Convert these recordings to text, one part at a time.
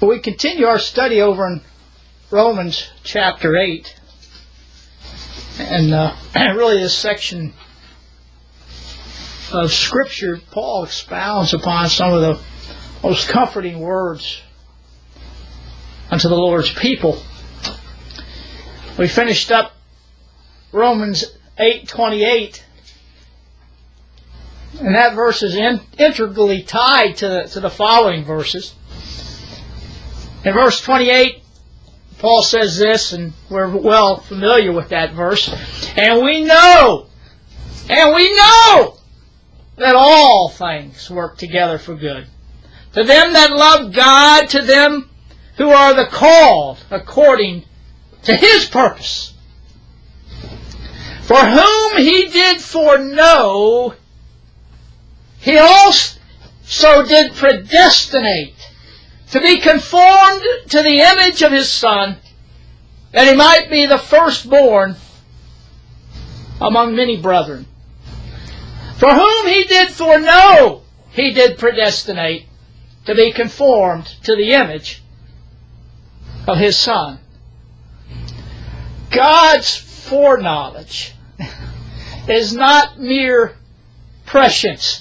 We continue our study over in Romans chapter 8. And really this section of Scripture, Paul expounds upon some of the most comforting words unto the Lord's people. We finished up Romans 8:28, and that verse is integrally tied to the following verses. In verse 28, Paul says this, and we're well familiar with that verse, and we know that all things work together for good, to them that love God, to them who are the called according to His purpose. For whom He did foreknow, He also did predestinate to be conformed to the image of His Son, that He might be the firstborn among many brethren. For whom He did foreknow, He did predestinate to be conformed to the image of His Son. God's foreknowledge is not mere prescience.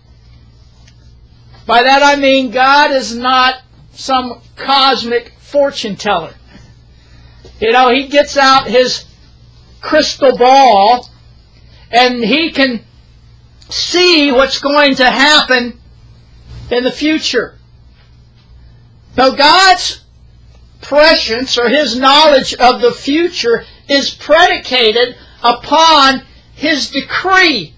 By that I mean God is not some cosmic fortune teller. He gets out his crystal ball and he can see what's going to happen in the future. Now God's prescience, or His knowledge of the future, is predicated upon His decree.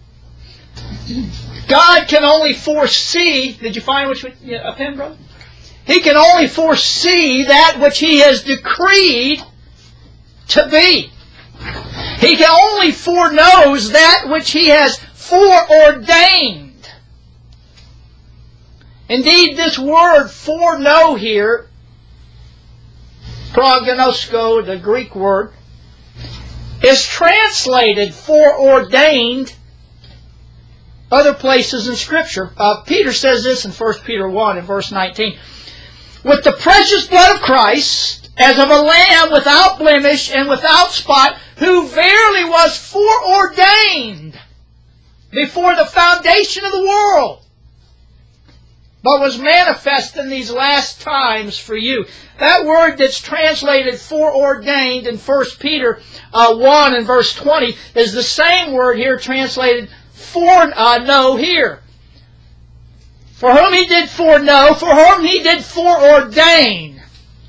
God can only foresee... Did you find a pen, brother? He can only foresee that which He has decreed to be. He can only foreknows that which He has foreordained. Indeed, this word foreknow here, prognosko, the Greek word, is translated foreordained other places in Scripture. Peter says this in 1 Peter 1 and verse 19. With the precious blood of Christ, as of a lamb without blemish and without spot, who verily was foreordained before the foundation of the world, but was manifest in these last times for you. That word that's translated foreordained in 1 Peter 1 and verse 20 is the same word here translated foreknow here. For whom He did foreknow, for whom He did foreordain.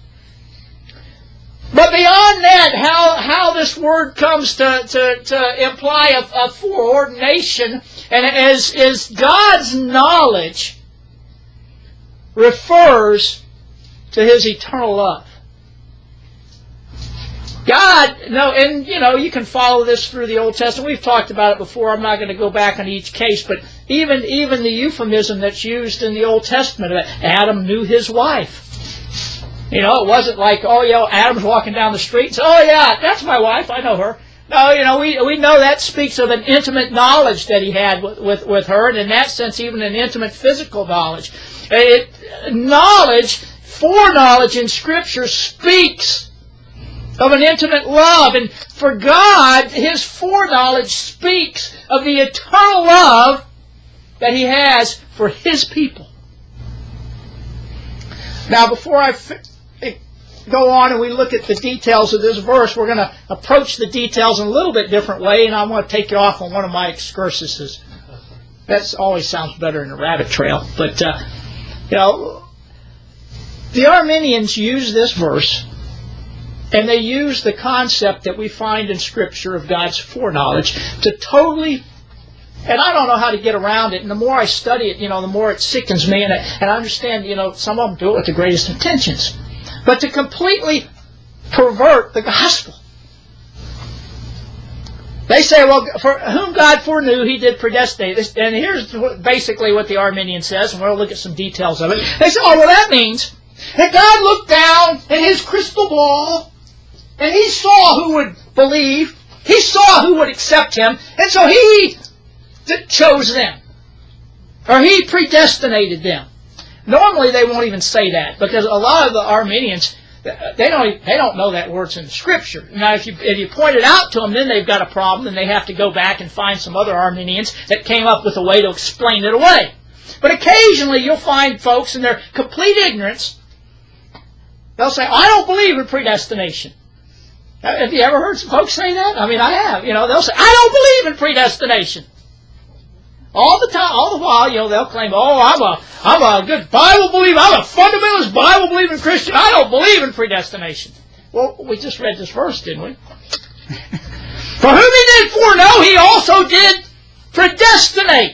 But beyond that, how this word comes to imply a foreordination, and is God's knowledge refers to His eternal love. God, and you can follow this through the Old Testament. We've talked about it before. I'm not going to go back on each case, but even the euphemism that's used in the Old Testament, Adam knew his wife. It wasn't like, Adam's walking down the street and says, oh yeah, that's my wife, I know her. No, we know that speaks of an intimate knowledge that he had with her, and in that sense, even an intimate physical knowledge. Foreknowledge in Scripture speaks of an intimate love, and for God, His foreknowledge speaks of the eternal love that He has for His people. Now, before I go on and we look at the details of this verse, we're going to approach the details in a little bit different way, and I want to take you off on one of my excursuses. That always sounds better than a rabbit trail. But, the Arminians use this verse, and they use the concept that we find in Scripture of God's foreknowledge to totally, and I don't know how to get around it, and the more I study it, the more it sickens me, and I understand, some of them do it with the greatest intentions. But to completely pervert the gospel. They say, well, for whom God foreknew, He did predestinate. And here's basically what the Arminian says, and we'll look at some details of it. They say, that means that God looked down at His crystal ball, and He saw who would believe, He saw who would accept Him, and so He chose them. Or He predestinated them. Normally they won't even say that, because a lot of the Arminians, they don't know that word's in the Scripture. Now, if you point it out to them, then they've got a problem, and they have to go back and find some other Arminians that came up with a way to explain it away. But occasionally you'll find folks in their complete ignorance, they'll say, I don't believe in predestination. Have you ever heard some folks say that? I mean, I have. They'll say, I don't believe in predestination. All the time, all the while, they'll claim, oh, I'm a good Bible believer, I'm a fundamentalist Bible believing Christian, I don't believe in predestination. Well, we just read this verse, didn't we? For whom he did foreknow, he also did predestinate.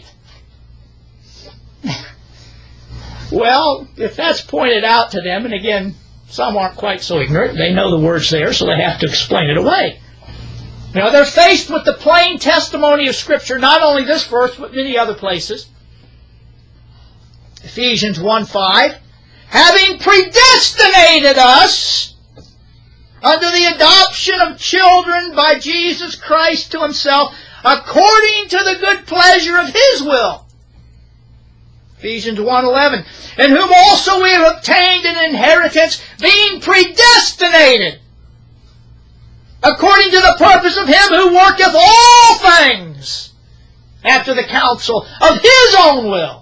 Well, if that's pointed out to them, and again, some aren't quite so ignorant, they know the words there, so they have to explain it away. They're faced with the plain testimony of Scripture, not only this verse, but many other places. Ephesians 1:5, having predestinated us unto the adoption of children by Jesus Christ to himself, according to the good pleasure of his will. Ephesians 1:11, in whom also we have obtained an inheritance, being predestinated, according to the purpose of him who worketh all things after the counsel of his own will.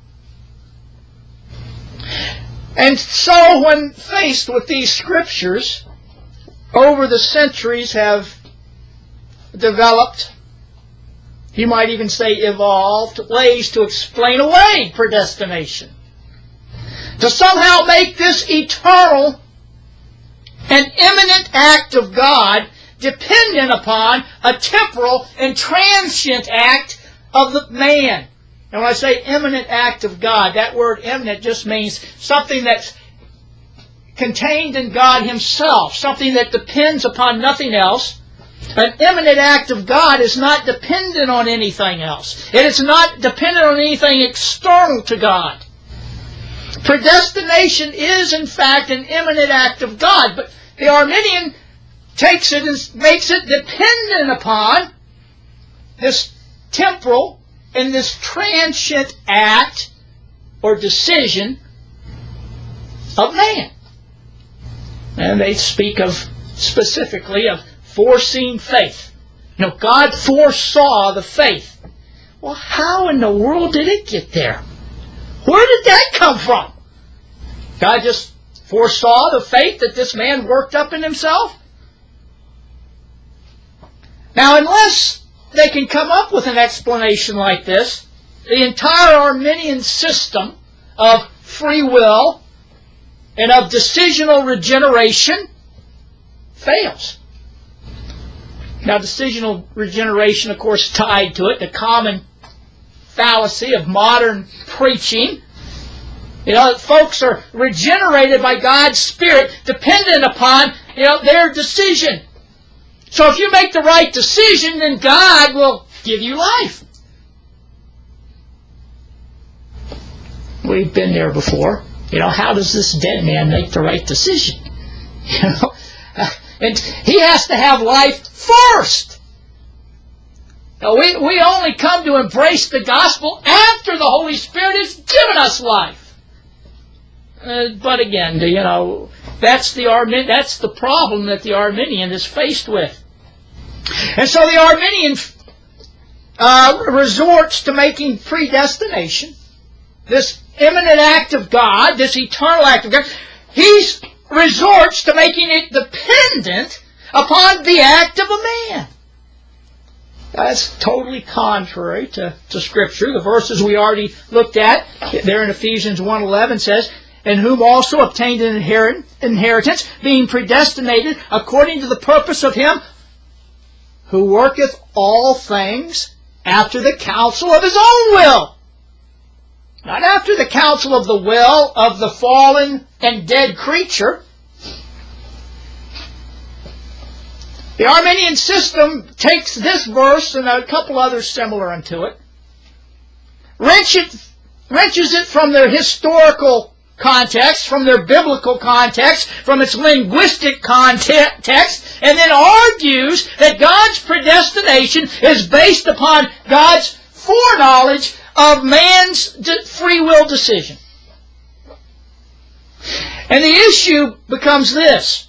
And so when faced with these scriptures, over the centuries have developed, you might even say evolved, ways to explain away predestination. To somehow make this eternal and imminent act of God dependent upon a temporal and transient act of the man. And when I say imminent act of God, that word imminent just means something that's contained in God himself, something that depends upon nothing else. An imminent act of God is not dependent on anything else. It is not dependent on anything external to God. Predestination is, in fact, an imminent act of God, but the Arminian takes it and makes it dependent upon this temporal and this transient act or decision of man. And they speak of, specifically, of foreseen faith. God foresaw the faith. Well, how in the world did it get there? Where did that come from? God just foresaw the faith that this man worked up in himself? Now, unless they can come up with an explanation like this, the entire Arminian system of free will and of decisional regeneration fails. Now, decisional regeneration, of course, tied to it, the common fallacy of modern preaching. Folks are regenerated by God's Spirit dependent upon, their decision. So if you make the right decision, then God will give you life. We've been there before. How does this dead man make the right decision? And he has to have life first. Now, we only come to embrace the gospel after the Holy Spirit has given us life. But again, that's the problem that the Arminian is faced with. And so the Arminian resorts to making predestination, this imminent act of God, this eternal act of God, he resorts to making it dependent upon the act of a man. That's totally contrary to Scripture. The verses we already looked at, there in Ephesians 1:11 says, in whom also obtained an inheritance, being predestinated according to the purpose of him who worketh all things after the counsel of his own will. Not after the counsel of the will of the fallen and dead creature. The Arminian system takes this verse and a couple others similar unto it, wrenches it from their historical context, from their biblical context, from its linguistic context, and then argues that God's predestination is based upon God's foreknowledge of man's free will decision. And the issue becomes this.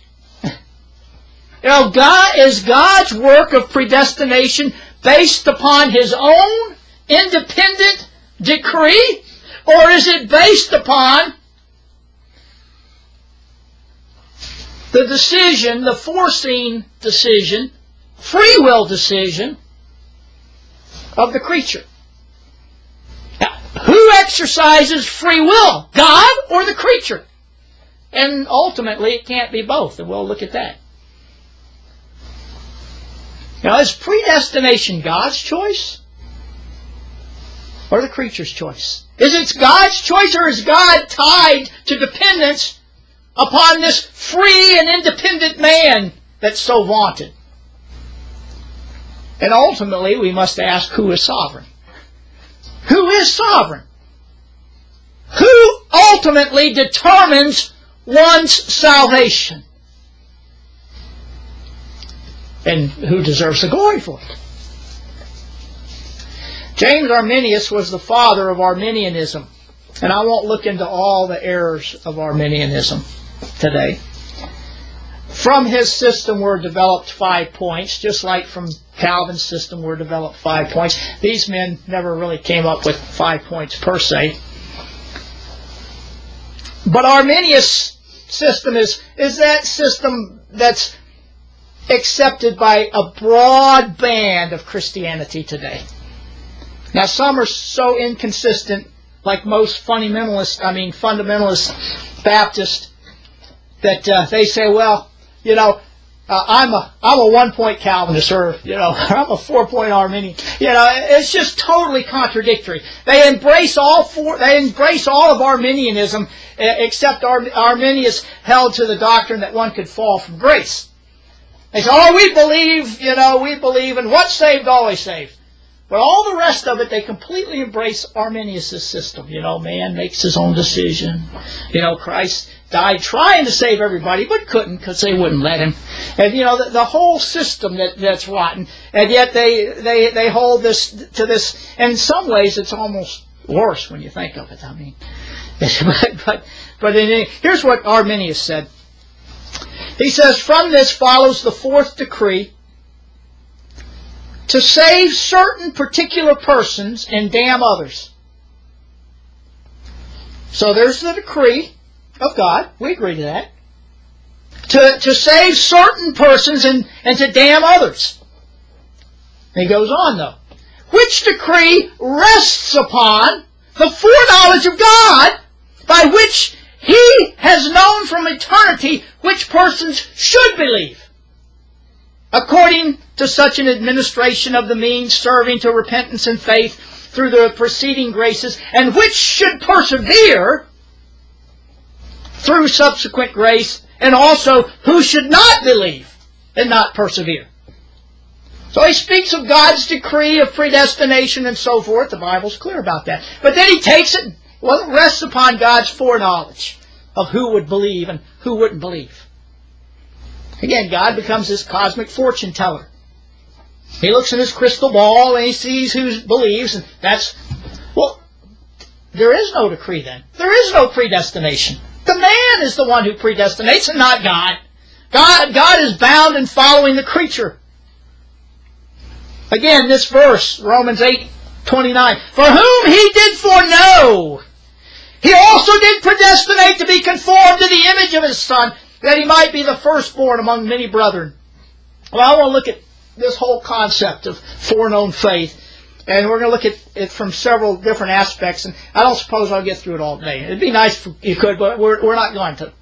Is God's work of predestination based upon His own independent decree? Or is it based upon the decision, the foreseen decision, free will decision of the creature? Now, who exercises free will? God or the creature? And ultimately, it can't be both, and we'll look at that. Now, is predestination God's choice or the creature's choice? Is it God's choice, or is God tied to dependence upon this free and independent man that's so vaunted? And ultimately, we must ask, who is sovereign? Who is sovereign? Who ultimately determines one's salvation? And who deserves the glory for it? James Arminius was the father of Arminianism. And I won't look into all the errors of Arminianism today. From his system were developed 5 points, just like from Calvin's system were developed 5 points. These men never really came up with 5 points per se. But Arminius' system is that system that's accepted by a broad band of Christianity today. Now, some are so inconsistent, like most fundamentalist Baptists, that they say, well, I'm a 1-point Calvinist, or I'm a 4-point Arminian. It's just totally contradictory. They embrace all of Arminianism, except Arminius held to the doctrine that one could fall from grace. They say, we believe in what's saved, always saved. But all the rest of it, they completely embrace Arminius' system. Man makes his own decision. Christ died trying to save everybody, but couldn't because they wouldn't let him. And, the whole system that's rotten. And yet they hold this to this. And in some ways, it's almost worse when you think of it. But here's what Arminius said. He says, from this follows the fourth decree, to save certain particular persons and damn others. So there's the decree of God. We agree to that. To save certain persons and to damn others. And he goes on, though. Which decree rests upon the foreknowledge of God, by which He has known from eternity which persons should believe, according to such an administration of the means serving to repentance and faith through the preceding graces, and which should persevere through subsequent grace, and also who should not believe and not persevere. So he speaks of God's decree of predestination and so forth. The Bible's clear about that. But then he takes it, it rests upon God's foreknowledge of who would believe and who wouldn't believe. Again, God becomes this cosmic fortune teller. He looks in his crystal ball and he sees who believes, and there is no decree then. There is no predestination. The man is the one who predestinates and not God. God is bound in following the creature. Again, this verse, Romans 8:29, for whom He did foreknow, He also did predestinate to be conformed to the image of His Son, that He might be the firstborn among many brethren. Well, I want to look at this whole concept of foreknown faith, and we're going to look at it from several different aspects, and I don't suppose I'll get through it all today. It'd be nice if you could, but we're not going to.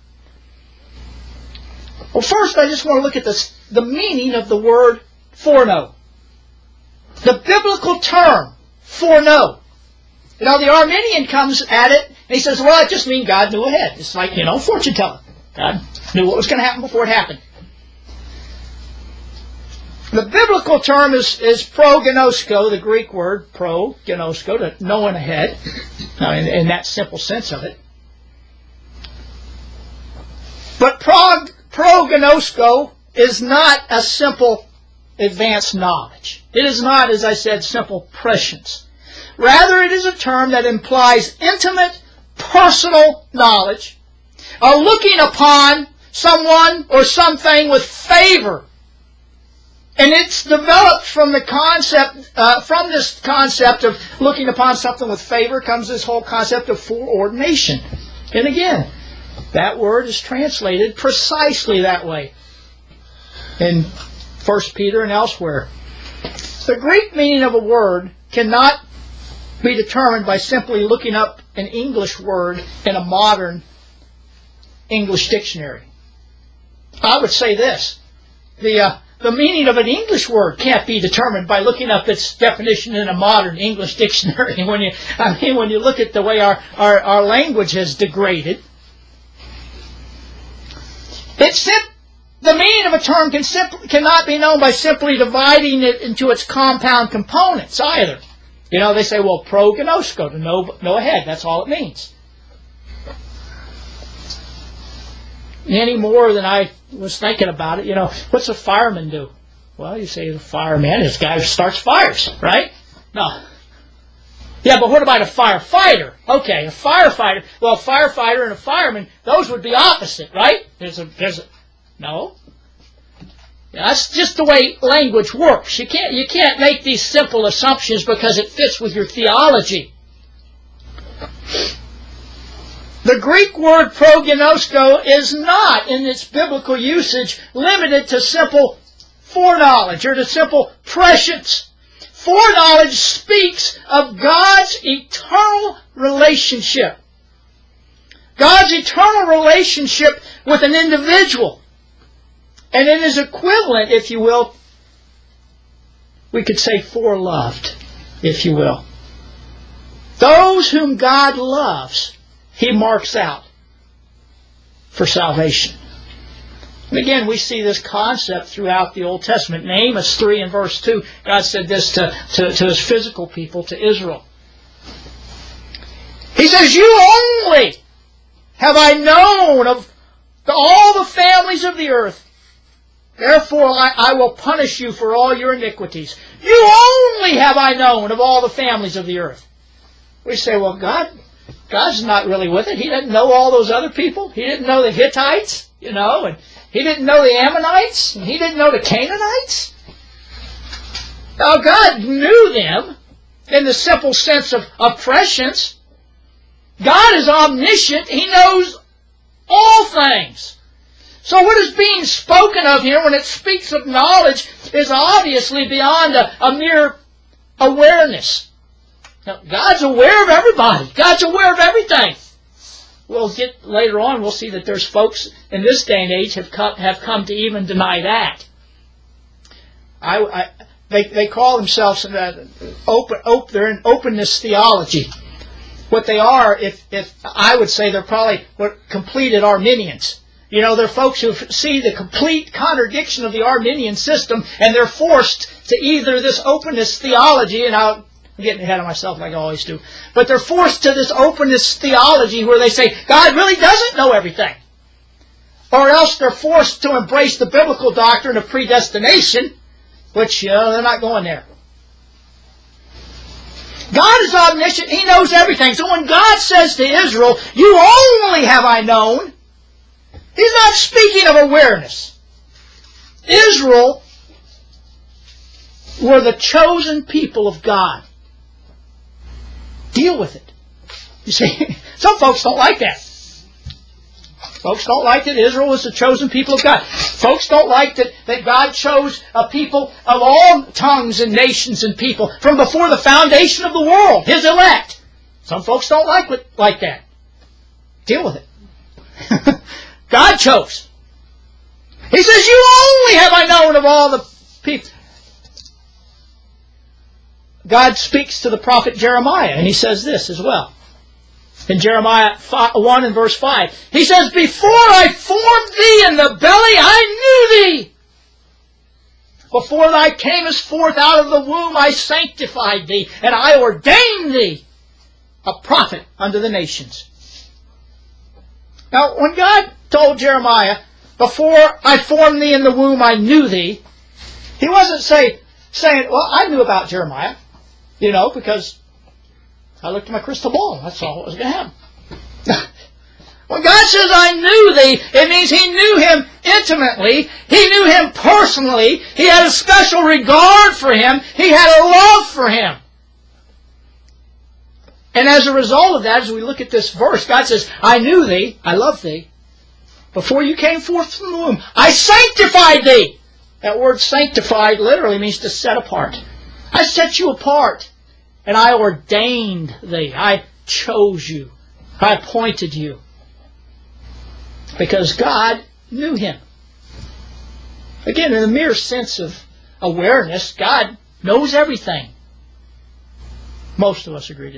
Well, first I just want to look at the meaning of the word foreknow. The biblical term, foreknow. The Arminian comes at it, and he says, well, it just means God knew ahead. It's like, fortune teller. God knew what was going to happen before it happened. The biblical term is prognosko, the Greek word prognosko, to knowing ahead, in that simple sense of it. But prognosko is not a simple advanced knowledge. It is not, as I said, simple prescience. Rather, it is a term that implies intimate, personal knowledge are looking upon someone or something with favor. And it's developed from the concept, from this concept of looking upon something with favor comes this whole concept of foreordination. And again, that word is translated precisely that way in 1 Peter and elsewhere. The Greek meaning of a word cannot be determined by simply looking up an English word in a modern English dictionary. I would say this. The meaning of an English word can't be determined by looking up its definition in a modern English dictionary. When you look at the way our language has degraded, the meaning of a term cannot be known by simply dividing it into its compound components either. You know, they say, well, prognosko, to know ahead. That's all it means. Any more than I was thinking about it. You know, what's a fireman do? Well, you say the fireman is the guy who starts fires, right? No. Yeah, but what about a firefighter? Okay, a firefighter. Well, a firefighter and a fireman, those would be opposite, right? No. Yeah, that's just the way language works. You can't make these simple assumptions because it fits with your theology. The Greek word prognosko is not, in its biblical usage, limited to simple foreknowledge or to simple prescience. Foreknowledge speaks of God's eternal relationship. God's eternal relationship with an individual. And it is equivalent, if you will, we could say foreloved, if you will. Those whom God loves, He marks out for salvation. And again, we see this concept throughout the Old Testament. In Amos 3 and verse 2, God said this to His physical people, to Israel. He says, "You only have I known of all the families of the earth. Therefore I will punish you for all your iniquities. You only have I known of all the families of the earth." We say, well, God's not really with it. He didn't know all those other people. He didn't know the Hittites, and He didn't know the Ammonites, and He didn't know the Canaanites. Now, God knew them in the simple sense of prescience. God is omniscient. He knows all things. So what is being spoken of here when it speaks of knowledge is obviously beyond a mere awareness. Now, God's aware of everybody. God's aware of everything. We'll get later on, we'll see that there's folks in this day and age have come to even deny that. They call themselves they're in openness theology. What they are, if I would say, they're probably completed Arminians. They're folks who see the complete contradiction of the Arminian system, and they're forced to either this openness theology, and I'm getting ahead of myself like I always do, but they're forced to this openness theology where they say God really doesn't know everything. Or else they're forced to embrace the biblical doctrine of predestination, which, they're not going there. God is omniscient. He knows everything. So when God says to Israel, "You only have I known," He's not speaking of awareness. Israel were the chosen people of God. Deal with it. You see, some folks don't like that. Folks don't like that Israel was the chosen people of God. Folks don't like that God chose a people of all tongues and nations and people from before the foundation of the world, His elect. Some folks don't like that. Deal with it. God chose. He says, "You only have I known of all the people." God speaks to the prophet Jeremiah, and he says this as well. In Jeremiah 1 and verse 5, he says, "Before I formed thee in the belly, I knew thee. Before thou camest forth out of the womb, I sanctified thee, and I ordained thee a prophet unto the nations." Now, when God told Jeremiah, "Before I formed thee in the womb, I knew thee," He wasn't saying, "Well, I knew about Jeremiah, because I looked at my crystal ball. I saw what was going to happen." When God says, I knew thee, it means He knew him intimately. He knew him personally. He had a special regard for him. He had a love for him. And as a result of that, as we look at this verse, God says, I knew thee, I loved thee, before you came forth from the womb. I sanctified thee. That word sanctified literally means to set apart. I set you apart, and I ordained thee. I chose you. I appointed you. Because God knew him. Again, in the mere sense of awareness, God knows everything. Most of us agree to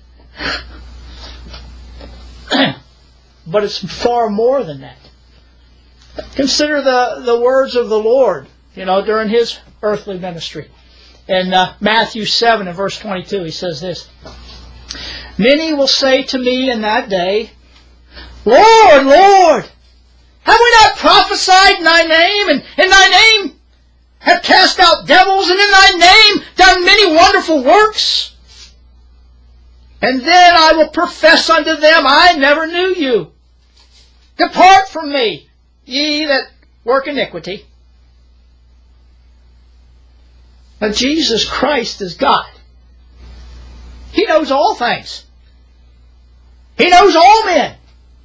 that. But it's far more than that. Consider the words of the Lord, during His earthly ministry. In Matthew 7 and verse 22, He says this, Many will say to me in that day, Lord, Lord, have we not prophesied in Thy name, and in Thy name have cast out devils, and in Thy name done many wonderful works? And then I will profess unto them, I never knew you. Depart from me, ye that work iniquity. Now Jesus Christ is God. He knows all things. He knows all men.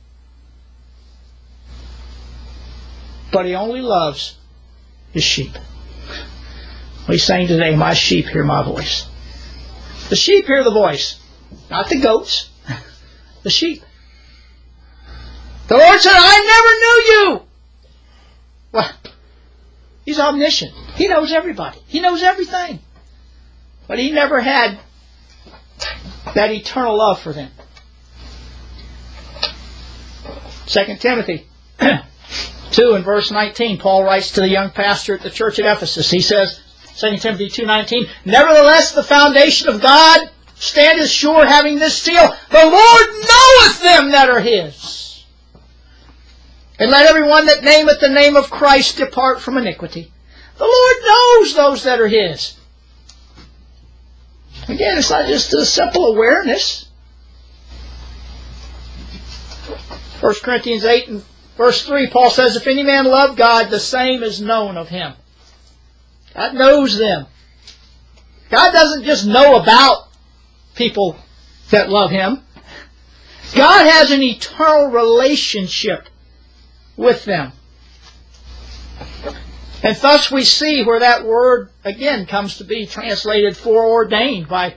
But He only loves His sheep. He's saying today, my sheep hear my voice. The sheep hear the voice. Not the goats. The sheep. The Lord said, I never knew you. Well, He's omniscient. He knows everybody. He knows everything. But He never had that eternal love for them. 2 Timothy 2 and verse 19, Paul writes to the young pastor at the church at Ephesus. He says, 2 Timothy 2:19, Nevertheless, the foundation of God standeth sure, having this seal, The Lord knoweth them that are His. And let everyone that nameth the name of Christ depart from iniquity. The Lord knows those that are His. Again, it's not just a simple awareness. 1 Corinthians 8 and verse 3, Paul says, If any man love God, the same is known of him. God knows them. God doesn't just know about people that love Him. God has an eternal relationship with them. And thus we see where that word, again, comes to be translated foreordained by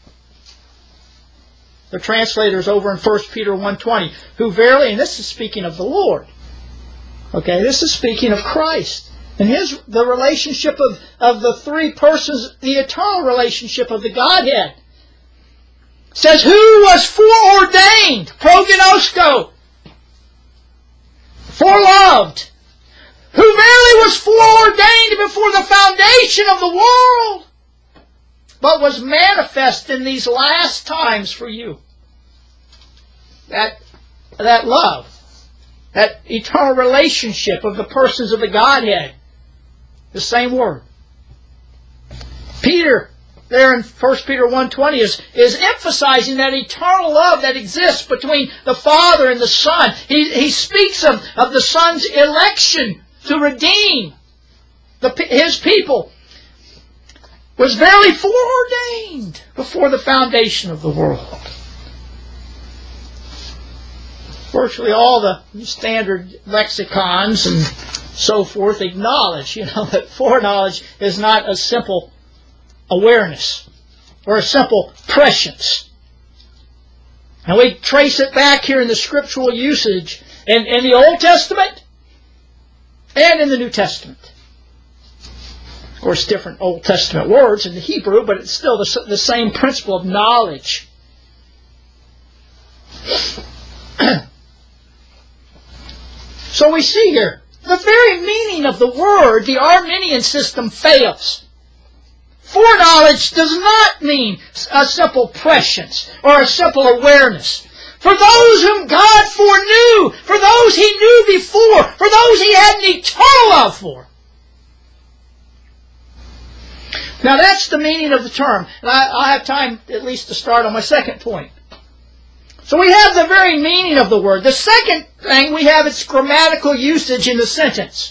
the translators over in 1 Peter 1:20, who verily, and this is speaking of the Lord. Okay, this is speaking of Christ. And the relationship of the three persons, the eternal relationship of the Godhead. It says, who was foreordained, prognosko, foreloved, who verily was foreordained before the foundation of the world, but was manifest in these last times for you. That love, that eternal relationship of the persons of the Godhead, the same word. Peter, there in 1 Peter 1:20, is emphasizing that eternal love that exists between the Father and the Son. He speaks of the Son's election to redeem His people. Was verily foreordained before the foundation of the world. Virtually all the standard lexicons and so forth acknowledge, that foreknowledge is not a simple awareness or a simple prescience. And we trace it back here in the scriptural usage in the Old Testament and in the New Testament. Of course, different Old Testament words in the Hebrew, but it's still the same principle of knowledge. So we see here, the very meaning of the word, the Arminian system fails. Foreknowledge does not mean a simple prescience or a simple awareness. For those whom God foreknew, for those He knew before, for those He had an eternal love for. Now that's the meaning of the term. And I'll have time at least to start on my second point. So we have the very meaning of the word. The second thing we have its grammatical usage in the sentence.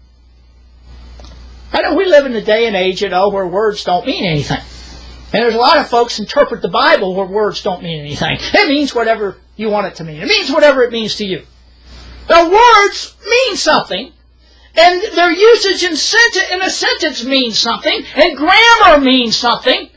I know we live in a day and age, where words don't mean anything. And there's a lot of folks interpret the Bible where words don't mean anything. It means whatever you want it to mean. It means whatever it means to you. The words mean something, and their usage in a sentence means something, and grammar means something.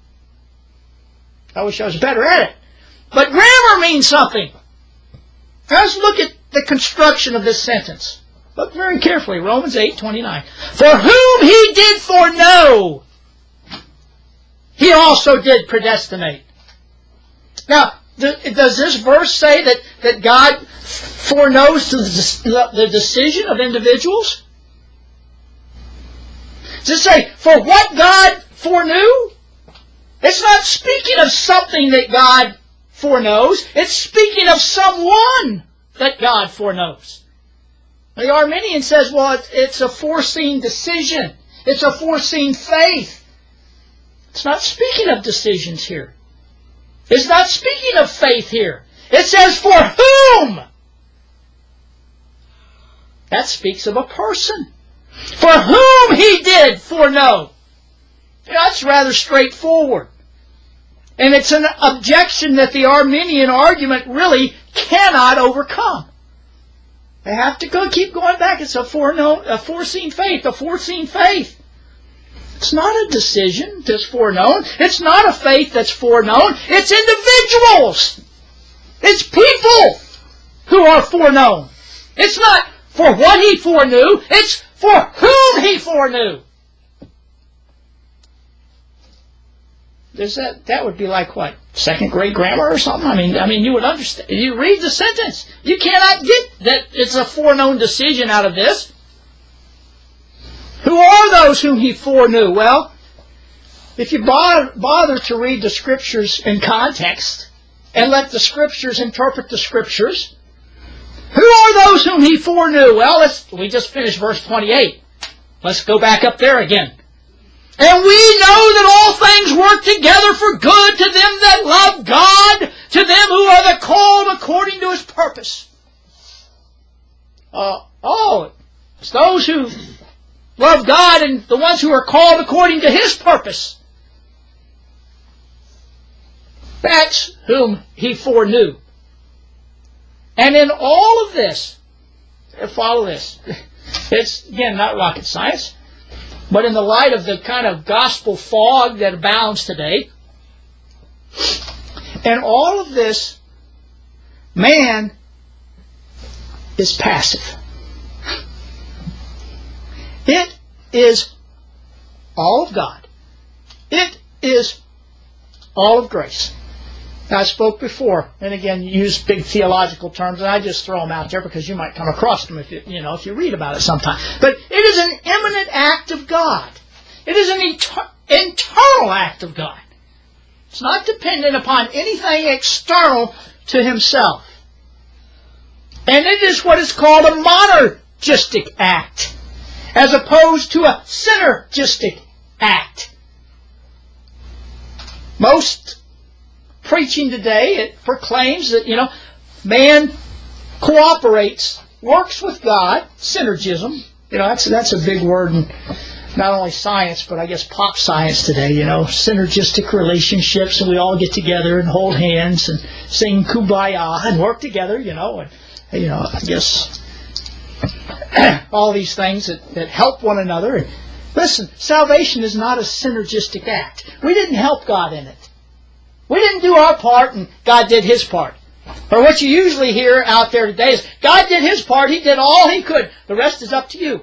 I wish I was better at it. But grammar means something. Now let's look at the construction of this sentence. Look very carefully. Romans 8:29. For whom he did foreknow, he also did predestinate. Now, does this verse say that God foreknows the decision of individuals? Does it say, for what God foreknew? It's not speaking of something that God foreknows. It's speaking of someone that God foreknows. The Arminian says, well, it's a foreseen decision. It's a foreseen faith. It's not speaking of decisions here. It's not speaking of faith here. It says, for whom? That speaks of a person. For whom he did foreknow. That's rather straightforward. And it's an objection that the Arminian argument really cannot overcome. They have to keep going back. It's a foreseen faith, a foreseen faith. It's not a decision that's foreknown. It's not a faith that's foreknown. It's individuals. It's people who are foreknown. It's not for what he foreknew. It's for whom he foreknew. That would be like what? Second grade grammar or something? I mean, you would understand. You read the sentence. You cannot get that it's a foreknown decision out of this. Who are those whom he foreknew? Well, if you bother to read the Scriptures in context and let the Scriptures interpret the Scriptures, who are those whom he foreknew? Well, we just finished verse 28. Let's go back up there again. And we know that all things work together for good to them that love God, to them who are the called according to his purpose. It's those who love God and the ones who are called according to his purpose. That's whom he foreknew. And in all of this, follow this. It's, again, not rocket science. But in the light of the kind of gospel fog that abounds today, and all of this, man is passive. It is all of God. It is all of grace. Now, I spoke before, and again, you use big theological terms, and I just throw them out there because you might come across them if you read about it sometime. But it is an immanent act of God. It is an internal act of God. It's not dependent upon anything external to himself. And it is what is called a monergistic act, as opposed to a synergistic act. Most preaching today, it proclaims that, man cooperates, works with God, synergism. That's a big word in not only science, but I guess pop science today, synergistic relationships, and we all get together and hold hands and sing Kumbaya and work together, I guess all these things that help one another. And listen, salvation is not a synergistic act. We didn't help God in it. We didn't do our part and God did his part. Or what you usually hear out there today is, God did his part, he did all he could. The rest is up to you.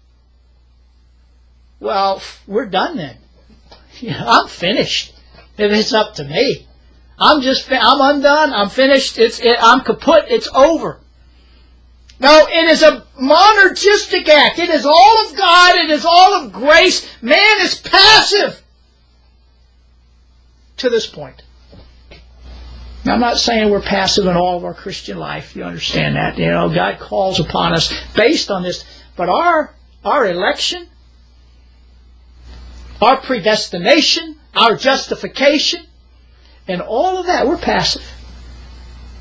Well, we're done then. I'm finished if it's up to me. I'm undone, I'm finished, I'm kaput, it's over. No, it is a monergistic act. It is all of God, it is all of grace. Man is passive to this point. Now, I'm not saying we're passive in all of our Christian life. You understand that. God calls upon us based on this. But our election, our predestination, our justification, and all of that, we're passive.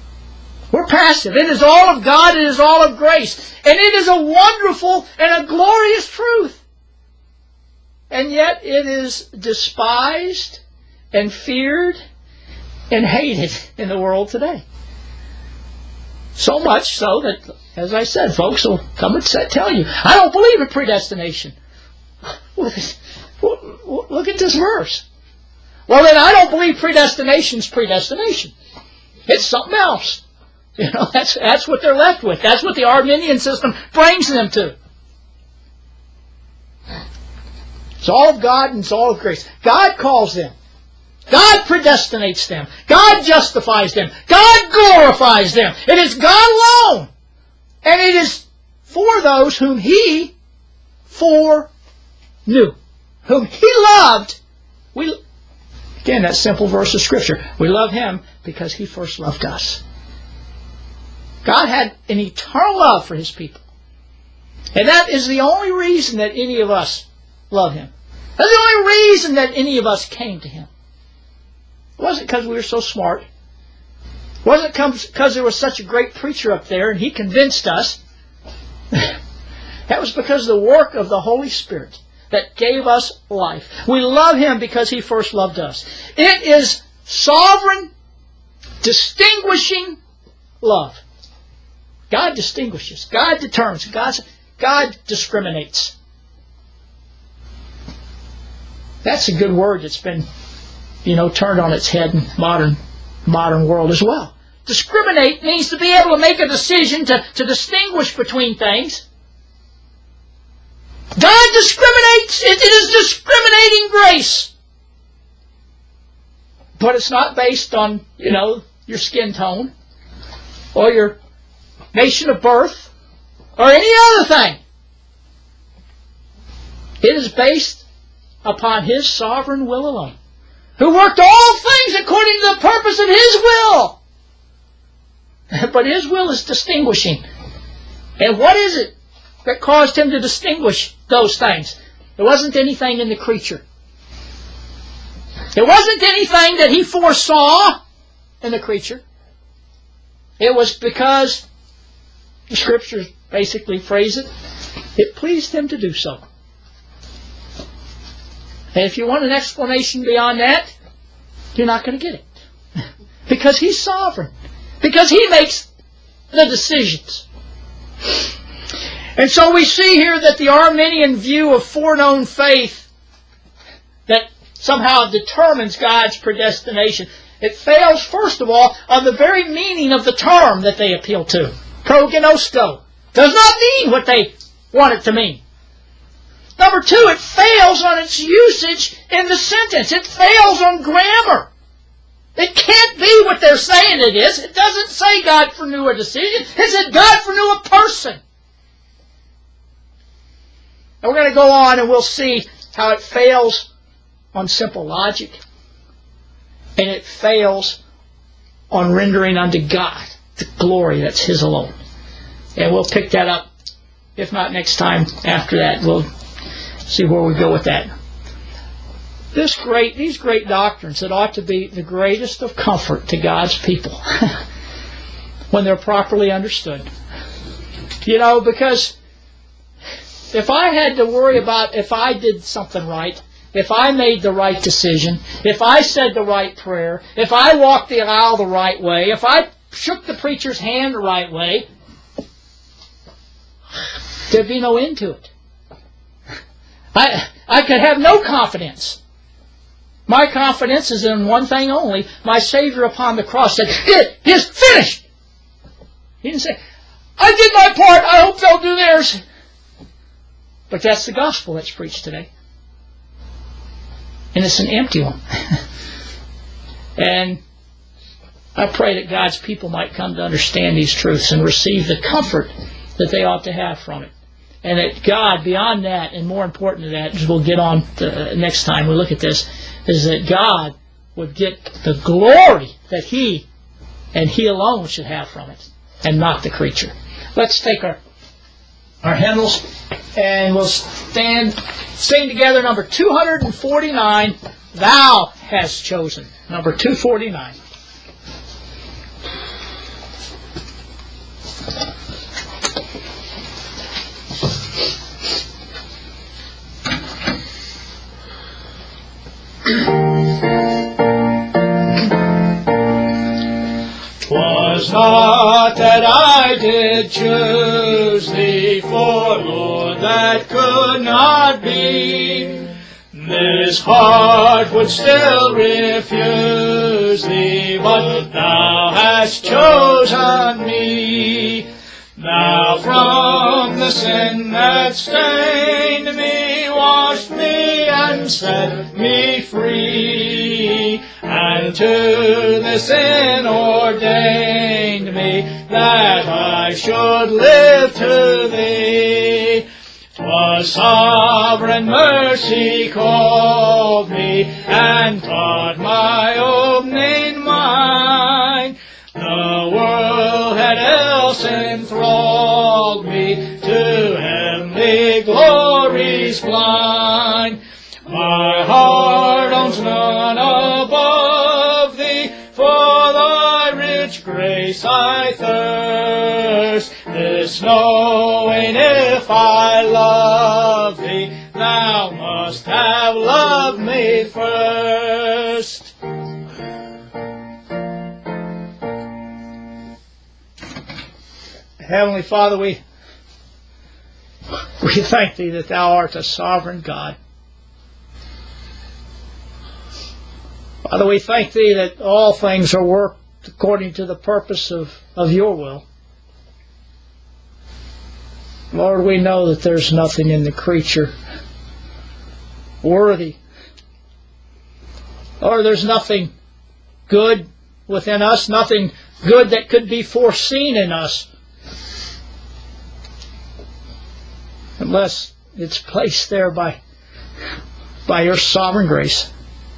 We're passive. It is all of God. It is all of grace. And it is a wonderful and a glorious truth. And yet it is despised and feared and hated in the world today. So much so that, as I said, folks will come and tell you, I don't believe in predestination. Look at this verse. Well, then I don't believe predestination's predestination. It's something else. That's what they're left with. That's what the Arminian system brings them to. It's all of God and it's all of grace. God calls them. God predestinates them. God justifies them. God glorifies them. It is God alone. And it is for those whom He foreknew, whom He loved. Again, that simple verse of Scripture. We love Him because He first loved us. God had an eternal love for His people. And that is the only reason that any of us love Him. That's the only reason that any of us came to Him. It wasn't because we were so smart. It wasn't because there was such a great preacher up there and he convinced us. That was because of the work of the Holy Spirit that gave us life. We love Him because He first loved us. It is sovereign, distinguishing love. God distinguishes. God determines. God discriminates. That's a good word that's been, turned on its head in modern world as well. Discriminate means to be able to make a decision to distinguish between things. God discriminates. It is discriminating grace. But it's not based on, your skin tone or your nation of birth or any other thing. It is based upon His sovereign will alone, who worked all things according to the purpose of His will. But His will is distinguishing. And what is it that caused Him to distinguish those things? It wasn't anything in the creature. It wasn't anything that He foresaw in the creature. It was because, the Scriptures basically phrase it pleased Him to do so. And if you want an explanation beyond that, you're not going to get it. Because He's sovereign. Because He makes the decisions. And so we see here that the Arminian view of foreknown faith that somehow determines God's predestination, it fails, first of all, on the very meaning of the term that they appeal to. Prognosto. Does not mean what they want it to mean. Number two, it fails on its usage in the sentence. It fails on grammar. It can't be what they're saying it is. It doesn't say God foreknew a decision. It said God foreknew a person. And we're going to go on and we'll see how it fails on simple logic. And it fails on rendering unto God the glory that's His alone. And we'll pick that up, if not next time, after that. We'll see where we go with that. These great doctrines that ought to be the greatest of comfort to God's people when they're properly understood. Because if I had to worry about if I did something right, if I made the right decision, if I said the right prayer, if I walked the aisle the right way, if I shook the preacher's hand the right way, there'd be no end to it. I could have no confidence. My confidence is in one thing only. My Savior upon the cross said, "It is finished." He didn't say, "I did my part, I hope they'll do theirs." But that's the gospel that's preached today. And it's an empty one. And I pray that God's people might come to understand these truths and receive the comfort that they ought to have from it. And that God, beyond that, and more important than that, as we'll get on to, next time we look at this, is that God would get the glory that He and He alone should have from it, and not the creature. Let's take our hymnals, and we'll sing together number 249, Thou Hast Chosen. Number 249. 'Twas not that I did choose Thee, for Lord, that could not be. This heart would still refuse Thee, but Thou hast chosen me. Thou from the sin that stained me washed me and set me free, and to this end ordained me that I should live to Thee. 'Twas sovereign mercy called me and taught my opening mind. The world had else enthralled me, to heavenly glories blind. My heart owns none above Thee, for Thy rich grace I thirst. This knowing, if I love Thee, Thou must have loved me first. Heavenly Father, we thank Thee that Thou art a sovereign God. Father, we thank Thee that all things are worked according to the purpose of Your will. Lord, we know that there's nothing in the creature worthy. Lord, there's nothing good within us, nothing good that could be foreseen in us, unless it's placed there by Your sovereign grace.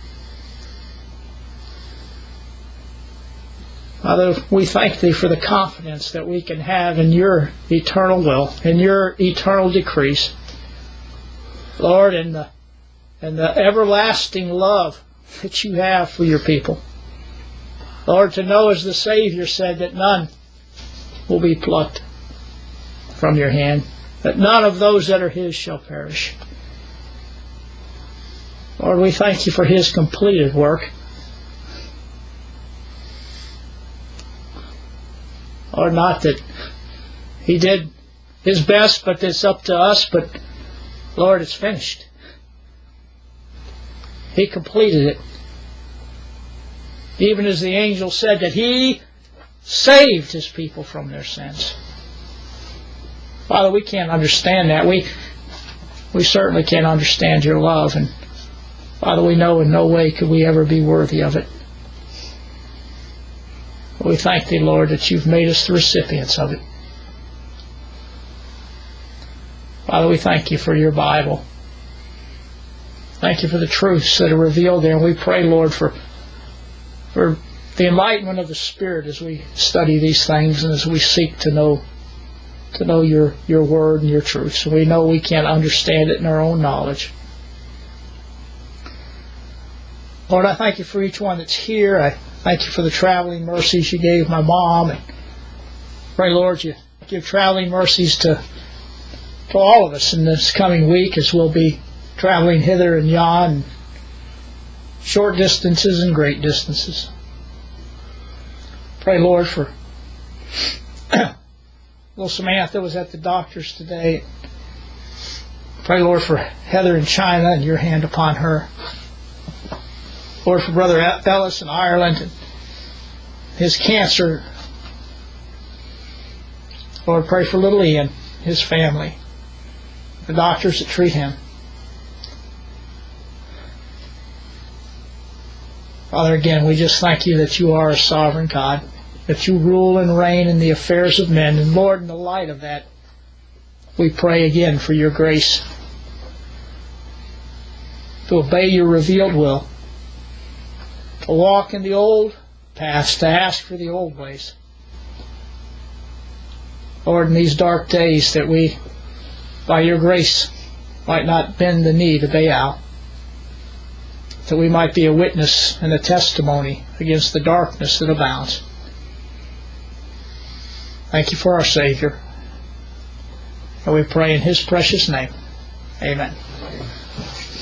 Father, we thank Thee for the confidence that we can have in Your eternal will, in Your eternal decrees. Lord, and the everlasting love that You have for Your people. Lord, to know, as the Savior said, that none will be plucked from Your hand, that none of those that are His shall perish. Lord, we thank You for His completed work. Lord, not that He did His best, but it's up to us, but Lord, it's finished. He completed it. Even as the angel said that He saved His people from their sins. Father, we can't understand that. We certainly can't understand Your love, and Father, we know in no way could we ever be worthy of it. We thank Thee, Lord, that You've made us the recipients of it. Father, we thank You for Your Bible. Thank You for the truths that are revealed there, and we pray, Lord, for the enlightenment of the Spirit as we study these things and as we seek to know Your Word and Your truth. So we know we can't understand it in our own knowledge. Lord, I thank You for each one that's here. I thank You for the traveling mercies You gave my mom. And pray, Lord, You give traveling mercies to all of us in this coming week as we'll be traveling hither and yon, short distances and great distances. Pray, Lord, for little Samantha was at the doctor's today. Pray, Lord, for Heather in China and Your hand upon her. Lord, for Brother Ellis in Ireland and his cancer. Lord, pray for little Ian, his family, the doctors that treat him. Father, again, we just thank You that You are a sovereign God, that You rule and reign in the affairs of men. And Lord, in the light of that, we pray again for Your grace to obey Your revealed will, to walk in the old paths, to ask for the old ways. Lord, in these dark days, that we, by Your grace, might not bend the knee to Baal, that we might be a witness and a testimony against the darkness that abounds. Thank You for our Savior. And we pray in His precious name. Amen.